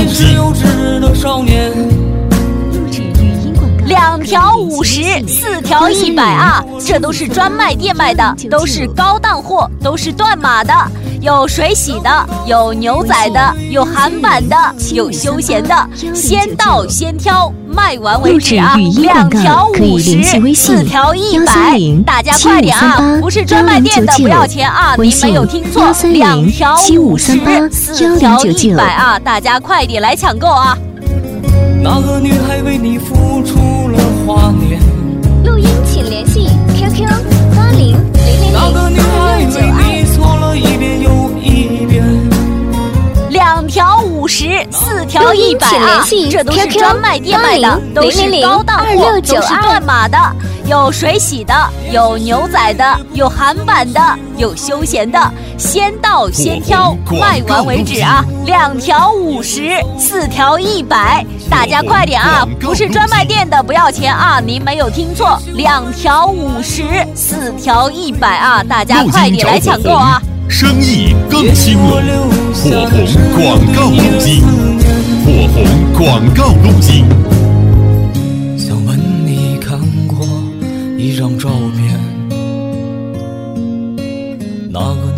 金。 2条50，4条100啊，这都是专卖店卖的，都是高档货，都是断码的，有水洗的，有牛仔的，有韩版的，有休闲的，先到先挑，卖完为止啊！2条50，4条100，大家快点啊！不是专卖店的不要钱啊，您没有听错，2条50，4条100啊，大家快点来抢购啊！ 那个女孩为你付出了华年， 录音请联系 QQ 80000692。 那个女孩为你错了一遍又一遍。 2条50，4条100啊，这都是专卖店卖的，都是高档货，都是断码的，有水洗的，有牛仔的，有韩版的，有休闲的，先到先挑，卖完为止啊！2条50，4条100，大家快点啊！不是专卖店的不要钱啊，您没有听错，2条50，4条100啊，大家快点来抢购啊！ 生意更兴隆，火红广告路径，火红广告路径。 想问你看过一张照片，那个